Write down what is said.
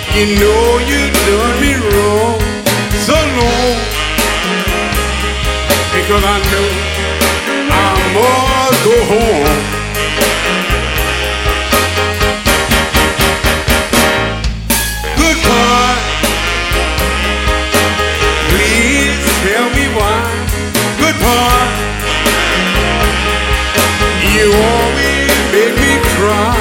You know you done me wrong, so long, because I know I must go home. Goodbye, please tell me why. Goodbye, you always make me cry.